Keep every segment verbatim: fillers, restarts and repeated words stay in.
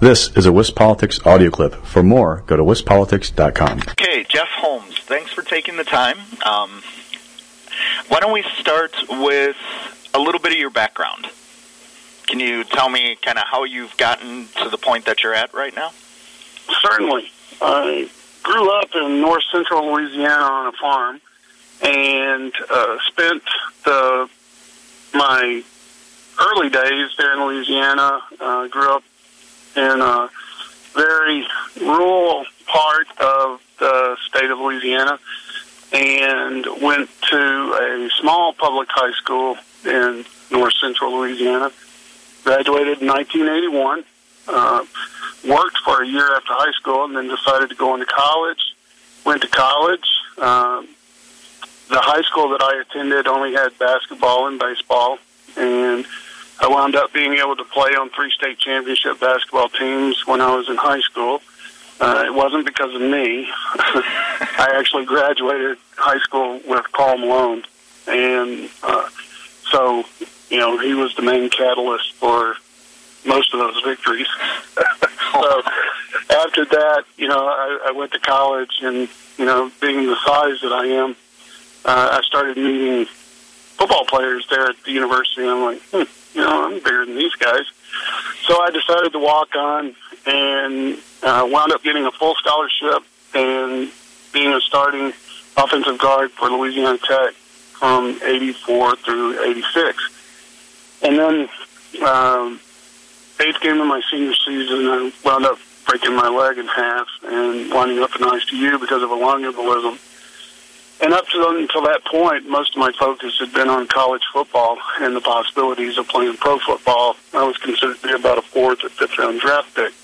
This is a WisPolitics audio clip. For more, go to wis politics dot com. Okay, Jeff Holmes, thanks for taking the time. Um, why don't we start with a little bit of your background? Can you tell me kind of how you've gotten to the point that you're at right now? Certainly. I grew up in north central Louisiana on a farm and uh, spent the my early days there in Louisiana. Uh, grew up in a very rural part of the state of Louisiana and went to a small public high school in north central Louisiana. Graduated in nineteen eighty-one. Uh, worked for a year after high school and then decided to go into college. Went to college. Um, the high school that I attended only had basketball and baseball, and I wound up being able to play on three state championship basketball teams when I was in high school. Uh, it wasn't because of me. I actually graduated high school with Karl Malone, and uh, so, you know, he was the main catalyst for most of those victories. So after that, you know, I, I went to college, and, you know, being the size that I am, uh, I started meeting football players there at the university, and I'm like, hmm, you know, I'm bigger than these guys. So I decided to walk on and uh, wound up getting a full scholarship and being a starting offensive guard for Louisiana Tech from eighty-four through eighty-six. And then um, eighth game of my senior season, I wound up breaking my leg in half and winding up in I C U because of a lung embolism. And up to until that point, most of my focus had been on college football and the possibilities of playing pro football. I was considered to be about a fourth or fifth round draft pick.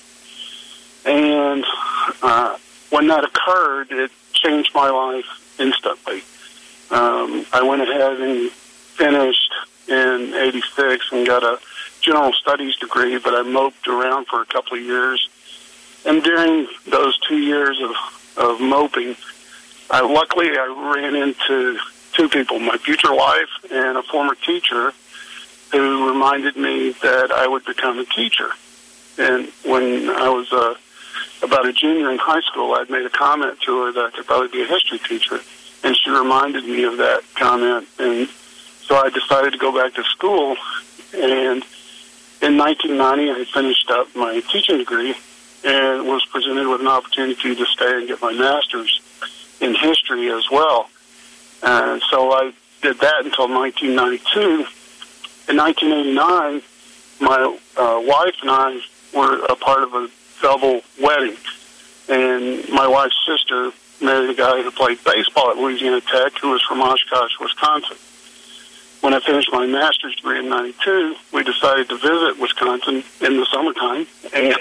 And uh, when that occurred, it changed my life instantly. Um, I went ahead and finished in eighty-six and got a general studies degree, but I moped around for a couple of years. And during those two years of, of moping, I, luckily I ran into two people, my future wife and a former teacher, who reminded me that I would become a teacher. And when I was uh, about a junior in high school, I'd made a comment to her that I could probably be a history teacher, and she reminded me of that comment. And so I decided to go back to school, and in nineteen ninety, I finished up my teaching degree and was presented with an opportunity to stay and get my master's in history as well. And so I did that until nineteen ninety-two. In nineteen eighty-nine, my uh, wife and I were a part of a double wedding. And my wife's sister married a guy who played baseball at Louisiana Tech, who was from Oshkosh, Wisconsin. When I finished my master's degree in ninety-two, we decided to visit Wisconsin in the summertime, and,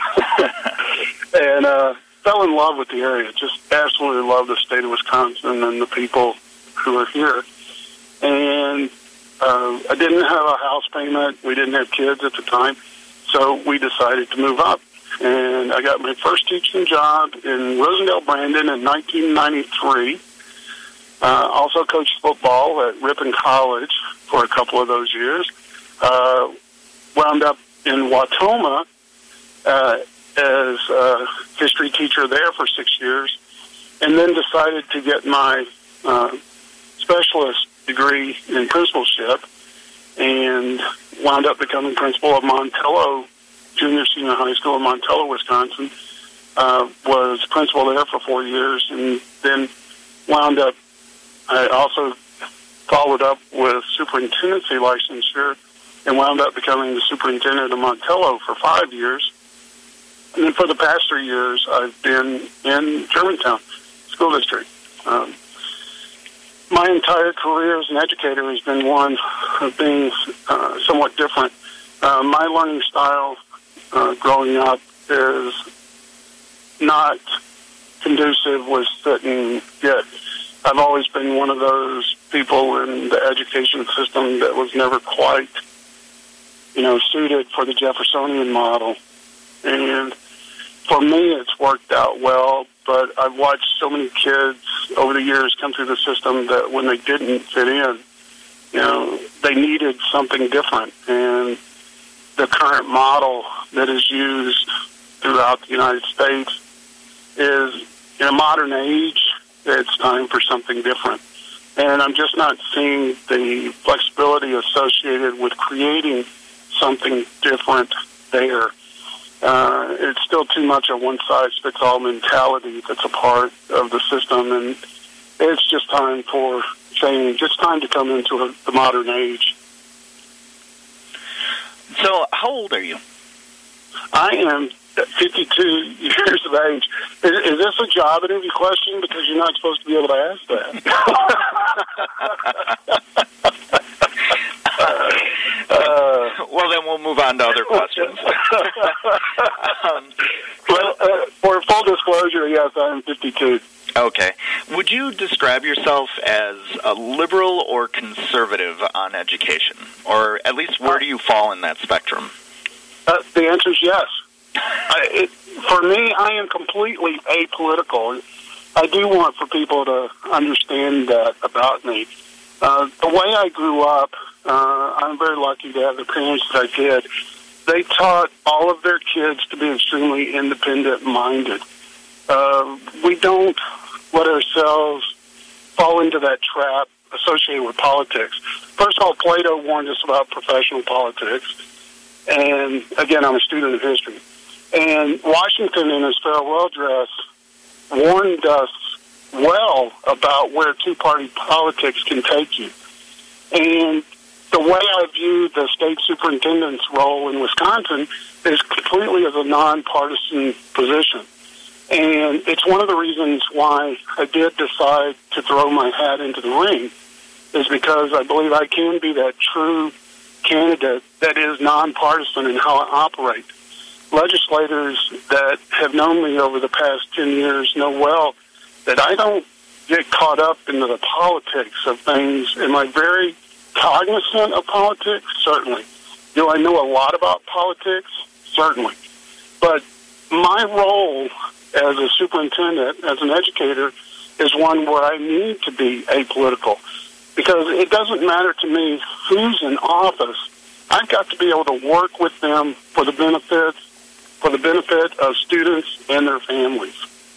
and uh, fell in love with the area. Just absolutely love the state of Wisconsin and the people who are here. And uh, I didn't have a house payment. We didn't have kids at the time, so we decided to move up. And I got my first teaching job in Rosendale, Brandon in nineteen ninety-three. Uh, also coached football at Ripon College for a couple of those years. Uh, wound up in Wautoma uh, as a history teacher there for six years, and then decided to get my uh, specialist degree in principalship, and wound up becoming principal of Montello Junior Senior High School in Montello, Wisconsin. Uh, was principal there for four years, and then wound up I also followed up with superintendency licensure and wound up becoming the superintendent of Montello for five years. And then for the past three years, I've been in Germantown School District. Um, my entire career as an educator has been one of being uh, somewhat different. Uh, my learning style uh, growing up is not conducive with sit and get. I've always been one of those people in the education system that was never quite, you know, suited for the Jeffersonian model. And for me, it's worked out well, but I've watched so many kids over the years come through the system that when they didn't fit in, you know, they needed something different. And the current model that is used throughout throughout the United States is, in a modern age, it's time for something different. And I'm just not seeing the flexibility associated with creating something different there. Uh, it's still too much a one-size-fits-all mentality that's a part of the system, and it's just time for change. It's time to come into a, the modern age. So, how old are you? I am fifty-two years of age. Is, is this a job interview question? Because you're not supposed to be able to ask that. uh, well, then we'll move on to other questions. um, well, uh, for full disclosure, yes, I am fifty-two. Okay. Would you describe yourself as a liberal or conservative on education? Or at least where do you fall in that spectrum? Uh, the answer is yes. I, it, for me, I am completely apolitical. I do want for people to understand that about me. Uh, the way I grew up, uh, I'm very lucky to have the parents that I did. They taught all of their kids to be extremely independent-minded. Uh, we don't let ourselves fall into that trap associated with politics. First of all, Plato warned us about professional politics. And, again, I'm a student of history. And Washington, in his farewell address, warned us well about where two-party politics can take you. And the way I view the state superintendent's role in Wisconsin is completely as a nonpartisan position. And it's one of the reasons why I did decide to throw my hat into the ring, is because I believe I can be that true candidate that is nonpartisan in how I operate. Legislators that have known me over the past ten years know well that I don't get caught up into the politics of things. Am I very cognizant of politics? Certainly. Do I know a lot about politics? Certainly. But my role as a superintendent, as an educator, is one where I need to be apolitical. Because it doesn't matter to me who's in office. I've got to be able to work with them for the benefits, for the benefit of students and their families.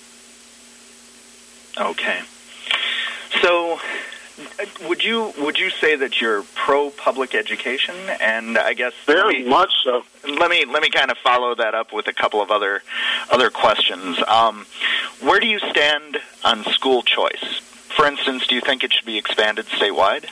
Okay. So, would you would you say that you're pro public education? And I guess very me, much so. Let me let me kind of follow that up with a couple of other other questions. Um, where do you stand on school choice? For instance, do you think it should be expanded statewide?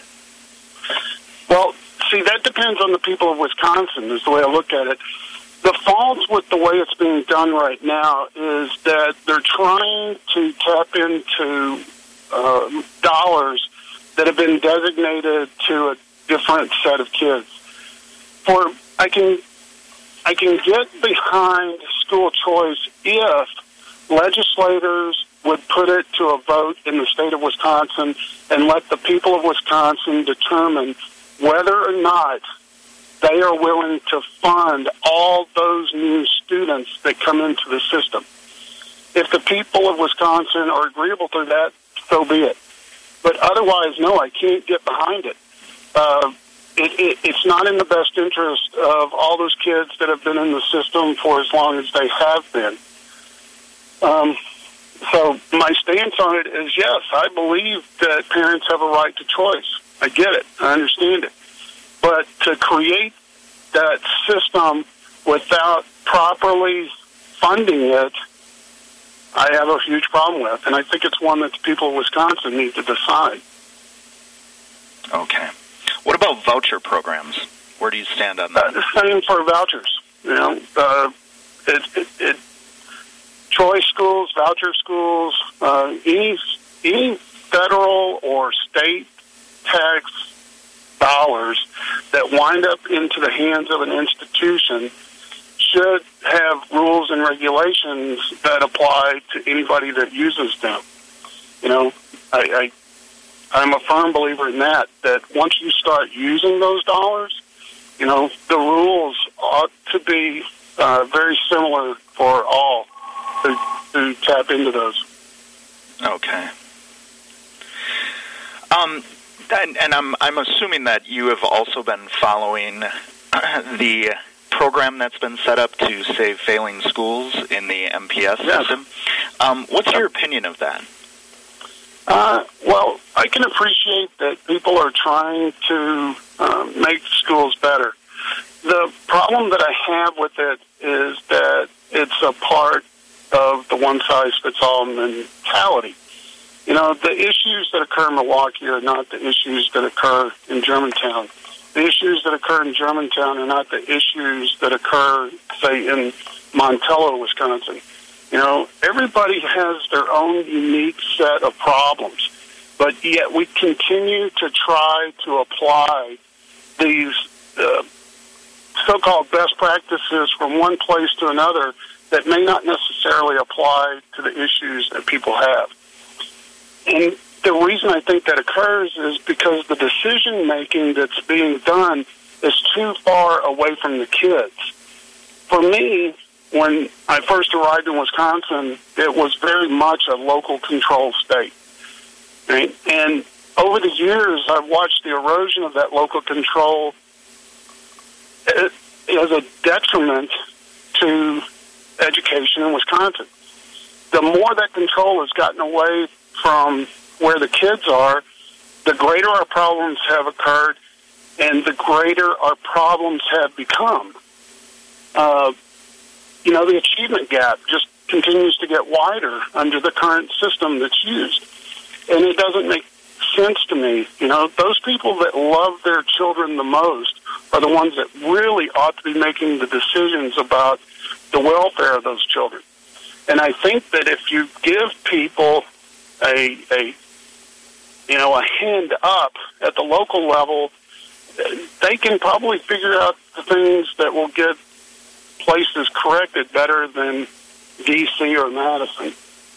Well, see, that depends on the people of Wisconsin, is the way I look at it. The fault with the way it's being done right now is that they're trying to tap into uh, dollars that have been designated to a different set of kids. For I can, I can get behind school choice if legislators would put it to a vote in the state of Wisconsin and let the people of Wisconsin determine whether or not they are willing to fund all those new students that come into the system. If the people of Wisconsin are agreeable to that, so be it. But otherwise, no, I can't get behind it. Uh, it, it. It's not in the best interest of all those kids that have been in the system for as long as they have been. Um, so my stance on it is, yes, I believe that parents have a right to choice. I get it. I understand it. But to create that system without properly funding it, I have a huge problem with. And I think it's one that the people of Wisconsin need to decide. Okay. What about voucher programs? Where do you stand on that? Uh, the same for vouchers. You know, uh, it, it, it, choice schools, voucher schools, uh, any, any federal or state tax dollars that wind up into the hands of an institution should have rules and regulations that apply to anybody that uses them. You know, I, I, I'm a firm believer in that, that once you start using those dollars, you know, the rules ought to be uh, very similar for all to, to tap into those. Okay. Um, and, and I'm I'm assuming that you have also been following the program that's been set up to save failing schools in the M P S yes. system. Um, what's your opinion of that? Uh, well, I can appreciate that people are trying to uh, make schools better. The problem that I have with it is that it's a part of the one-size-fits-all mentality. You know, the issues that occur in Milwaukee are not the issues that occur in Germantown. The issues that occur in Germantown are not the issues that occur, say, in Montello, Wisconsin. You know, everybody has their own unique set of problems, but yet we continue to try to apply these uh, so-called best practices from one place to another that may not necessarily apply to the issues that people have. And the reason I think that occurs is because the decision-making that's being done is too far away from the kids. For me, when I first arrived in Wisconsin, it was very much a local control state. Right? And over the years, I've watched the erosion of that local control as a detriment to education in Wisconsin. The more that control has gotten away from where the kids are, the greater our problems have occurred and the greater our problems have become. Uh, you know, the achievement gap just continues to get wider under the current system that's used. And it doesn't make sense to me. You know, those people that love their children the most are the ones that really ought to be making the decisions about the welfare of those children. And I think that if you give people a, a you know, a hand up at the local level, they can probably figure out the things that will get places corrected better than D C or Madison.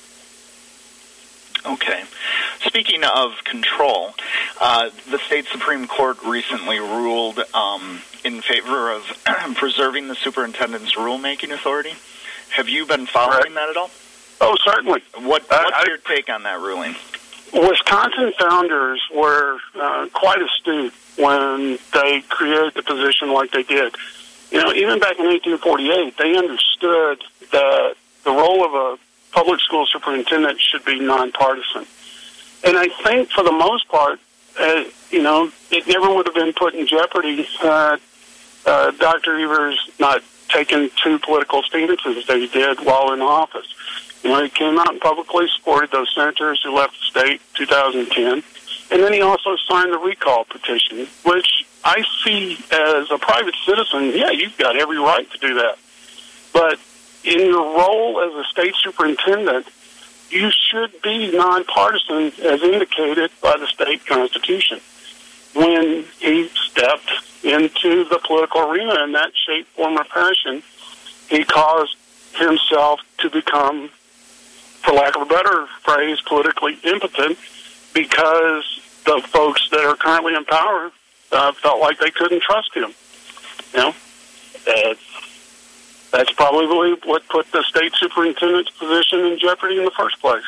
Okay. Speaking of control, uh, the state Supreme Court recently ruled um, in favor of preserving the superintendent's rulemaking authority. Have you been following right. that at all? Oh, certainly. What, what's uh, your take on that ruling? Wisconsin founders were uh, quite astute when they created the position like they did. You know, even back in eighteen forty-eight, they understood that the role of a public school superintendent should be nonpartisan. And I think for the most part, uh, you know, it never would have been put in jeopardy had uh, Doctor Evers not taken two political stances that he did while in office. You know, he came out and publicly supported those senators who left the state in two thousand ten, and then he also signed the recall petition, which I see as a private citizen, yeah, you've got every right to do that. But in your role as a state superintendent, you should be nonpartisan as indicated by the state constitution. When he stepped into the political arena in that shape, form, or fashion, he caused himself to become, for lack of a better phrase, politically impotent because the folks that are currently in power uh, felt like they couldn't trust him. You know, uh, that's probably what put the state superintendent's position in jeopardy in the first place.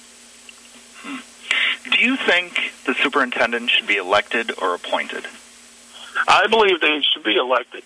Hmm. Do you think the superintendent should be elected or appointed? I believe they should be elected.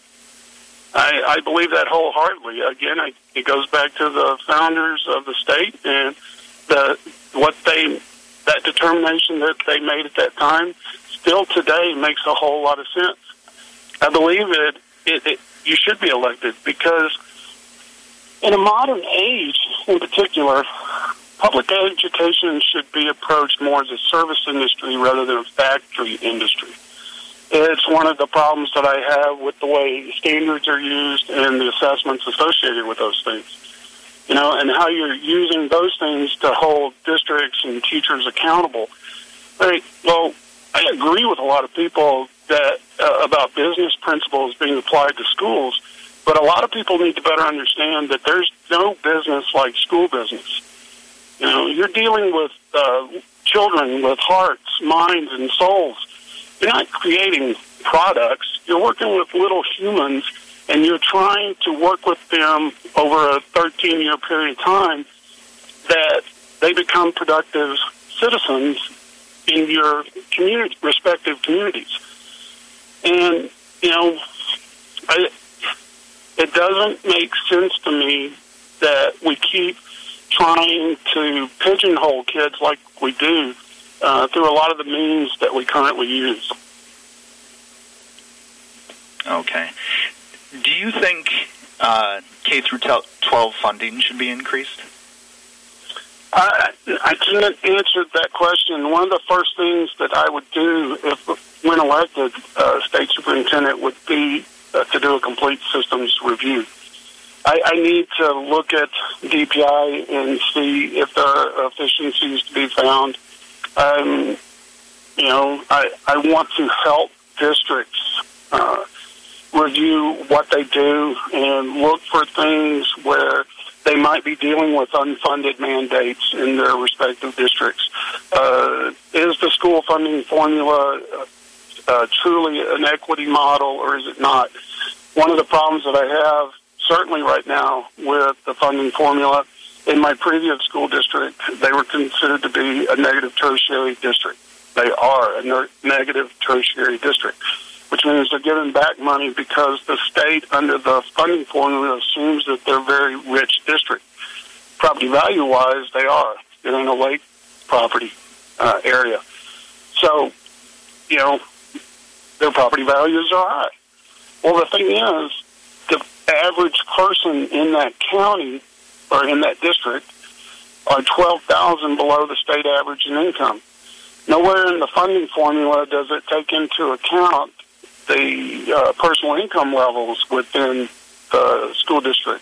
I, I believe that wholeheartedly. Again, I, it goes back to the founders of the state and the what they that determination that they made at that time. Still today makes a whole lot of sense. I believe it, it, it you should be elected because in a modern age, in particular, public education should be approached more as a service industry rather than a factory industry. It's one of the problems that I have with the way standards are used and the assessments associated with those things. You know, and how you're using those things to hold districts and teachers accountable. Right. Well, I agree with a lot of people that uh, about business principles being applied to schools, but a lot of people need to better understand that there's no business like school business. You know, you're dealing with uh, children with hearts, minds, and souls. You're not creating products. You're working with little humans, and you're trying to work with them over a thirteen-year period of time that they become productive citizens in your community, respective communities. And, you know, I, it doesn't make sense to me that we keep trying to pigeonhole kids like we do uh, through a lot of the means that we currently use. Okay. Do you think uh, K through twelve funding should be increased? I, I can't answer that question. One of the first things that I would do if, when elected, uh, state superintendent would be uh, to do a complete systems review. I, I need to look at D P I and see if there are efficiencies to be found. Um, you know, I, I want to help districts uh, review what they do and look for things where they might be dealing with unfunded mandates in their respective districts. Uh, is the school funding formula uh, truly an equity model, or is it not? One of the problems that I have, certainly right now, with the funding formula, in my previous school district, they were considered to be a negative tertiary district. They are a ne- negative tertiary district, which means they're giving back money because the state, under the funding formula, assumes that they're a very rich district. Property value-wise, they are. They're in a lake property uh, area. So, you know, their property values are high. Well, the thing is, the average person in that county or in that district are twelve thousand below the state average in income. Nowhere in the funding formula does it take into account the uh, personal income levels within the school district.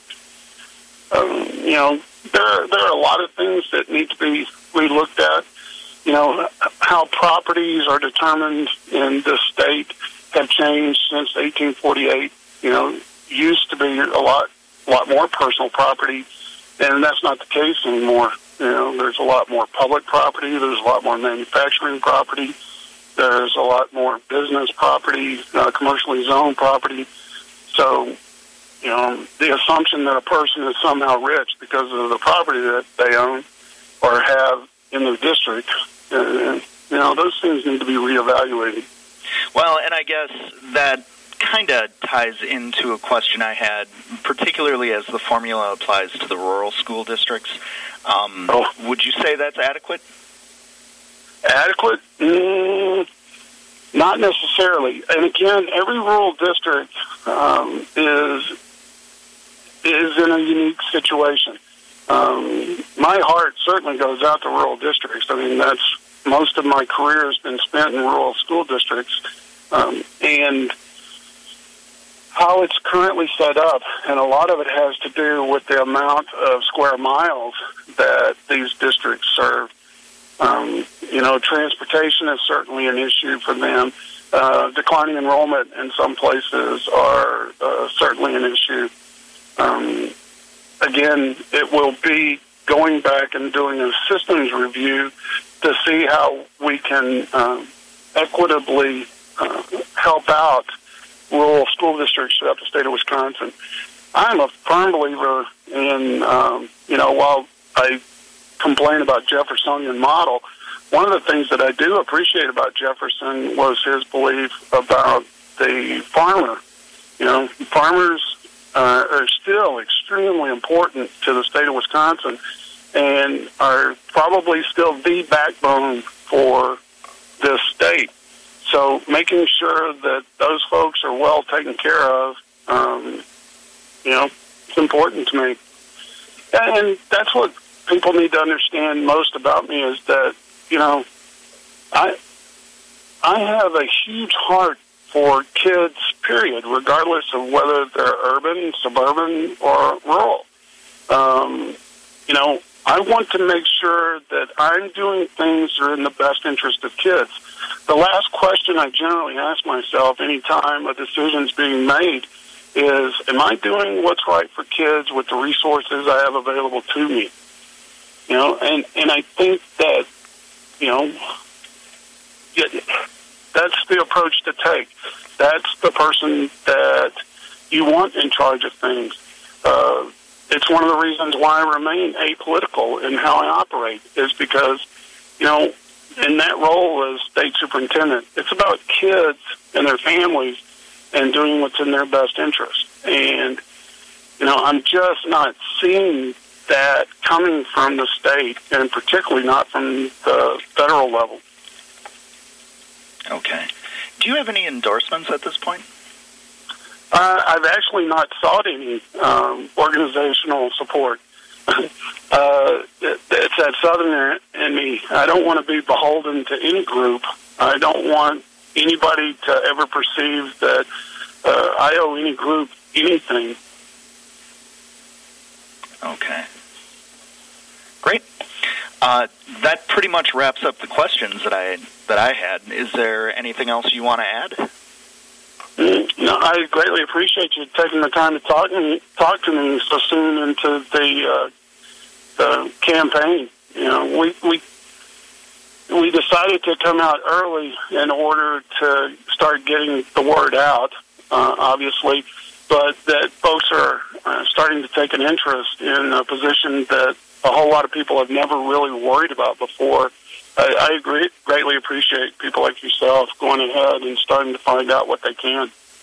Um, you know, there there are a lot of things that need to be relooked at. You know, how properties are determined in this state have changed since eighteen forty-eight. You know, used to be a lot lot more personal property, and that's not the case anymore. You know, there's a lot more public property. There's a lot more manufacturing property. There's a lot more business property, uh, commercially zoned property. So, you know, the assumption that a person is somehow rich because of the property that they own or have in their district, uh, you know, those things need to be reevaluated. Well, and I guess that kind of ties into a question I had, particularly as the formula applies to the rural school districts. Um, oh. Would you say that's adequate? Adequate? Mm, not necessarily. And again, every rural district um, is is in a unique situation. Um, my heart certainly goes out to rural districts. I mean, that's most of my career has been spent in rural school districts, um, and how it's currently set up, and a lot of it has to do with the amount of square miles that these districts serve. Um, you know, transportation is certainly an issue for them. Uh, declining enrollment in some places are uh, certainly an issue. Um, again, it will be going back and doing a systems review to see how we can um, equitably uh, help out rural school districts throughout the state of Wisconsin. I'm a firm believer in, um, you know, while I complain about Jeffersonian model, one of the things that I do appreciate about Jefferson was his belief about the farmer. You know, farmers uh, are still extremely important to the state of Wisconsin and are probably still the backbone for this state. So making sure that those folks are well taken care of, um, you know, it's important to me. And that's what people need to understand most about me is that, you know, I I have a huge heart for kids, period, regardless of whether they're urban, suburban, or rural. Um, you know, I want to make sure that I'm doing things that are in the best interest of kids. The last question I generally ask myself any time a decision's being made is, am I doing what's right for kids with the resources I have available to me? You know, and, and I think that, you know, that's the approach to take. That's the person that you want in charge of things. Uh, it's one of the reasons why I remain apolitical in how I operate, is because, you know, in that role as state superintendent, it's about kids and their families and doing what's in their best interest. And you know, I'm just not seeing that coming from the state, and particularly not from the federal level. Okay. Do you have any endorsements at this point? Uh, I've actually not sought any um, organizational support. uh, it, it's that Southerner in me. I don't want to be beholden to any group. I don't want anybody to ever perceive that uh, I owe any group anything. Okay. Great. Uh, that pretty much wraps up the questions that I that I had. Is there anything else you want to add? Mm, no, I greatly appreciate you taking the time to talk and talk to me so soon into the uh, the campaign. You know, we we we decided to come out early in order to start getting the word out. Uh, obviously, but that folks are uh, starting to take an interest in a position that a whole lot of people have never really worried about before. I, I agree, greatly appreciate people like yourself going ahead and starting to find out what they can.